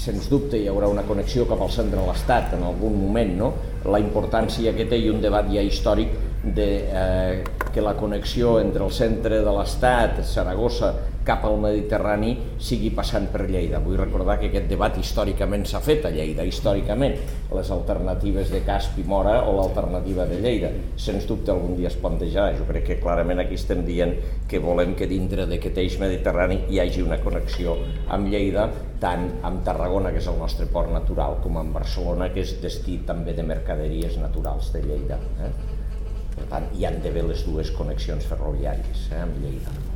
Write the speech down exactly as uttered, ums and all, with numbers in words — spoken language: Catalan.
sens dubte hi haurà una connexió cap al centre de l'Estat en algun moment, no? La importància que té i un debat ja històric de eh, que la connexió entre el centre de l'Estat, Saragossa, cap al Mediterrani sigui passant per Lleida. Vull recordar que aquest debat històricament s'ha fet a Lleida, històricament, les alternatives de Casp i Móra o l'alternativa de Lleida. Sens dubte algun dia es plantejarà. Jo crec que clarament aquí estem dient que volem que dintre d'aquest eix mediterrani hi hagi una connexió amb Lleida, tant amb Tarragona, que és el nostre port natural, com amb Barcelona, que és destí també de mercaderies naturals de Lleida. Eh? Per tant, hi han d'haver les dues connexions ferroviàries eh, amb Lleida.